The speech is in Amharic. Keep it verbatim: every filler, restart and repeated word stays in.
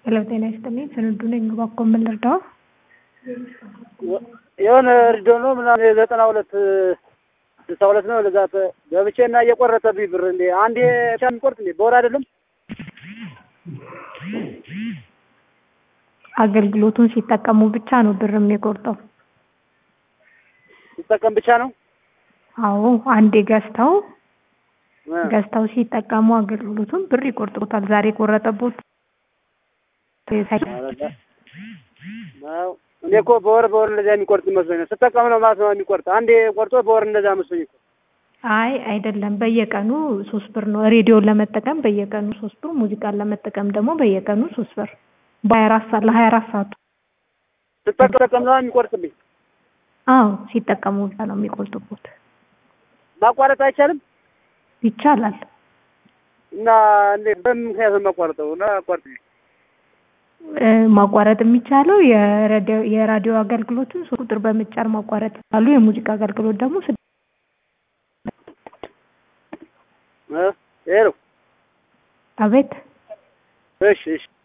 ሄሎ ጤና ይስጥልኝ ስንዱ ነኝ ባኮ ምን ልርዳው? የሆነ ሪዶ ነው ምናምን ዘጠና ሁለት ስልሳ ሁለት ነው ለዛ ገብቼና እየቆረጠብኝ ብር እንዴ አንዴ ቻም ቆርጥ እንዴ በወር አይደለም አገልግሎቱን ሲጠቀሙ ብቻ ነው ብር የሚቆርጠው። ሲጠቀም ብቻ ነው? አዎ አንዴ ገዝተው ገዝተው ሲጠቀሙ አገልግሎቱን ብር ይቆርጡታል። ዛሬ ቆረጠቦት ነው እኔ እኮ በወር በወር እንደዛ የሚቆርጥ መስሎኝ ነው። ስትጠቀም ነው ማለት ነው የሚቆርጥ። አንዴ ቆርጦ በወር እንደዛ መስሎኝ እኮ። አይ አይደለም በየቀኑ ሶስት ብር ነው። ሬዲዮን ለመጠቀም በየቀኑ ሶስት ብር፣ ሙዚቃን ለመጠቀም ደግሞ በየቀኑ ሶስት ብር በሀያ አራት ሰዓት ለሀያ አራት ሰዓት ስትጠቀም ነው የሚቆርጥብኝ። አዎ ሲጠቀሙ ብቻ ነው የሚቆርጡት። ማቋረጥ አይቻልም? ይቻላል። እና እንዴ በምን ምክንያት ነው ማቋረጠው? እና አቋርጥ ማቋረጥ የሚቻለው የራዲዮ የራዲዮ አገልግሎቱን ሶስት ቁጥር በመጫን ማቋረጥ አሉ። የሙዚቃ አገልግሎት ደግሞ እ ሄሎ አቤት እሺ እሺ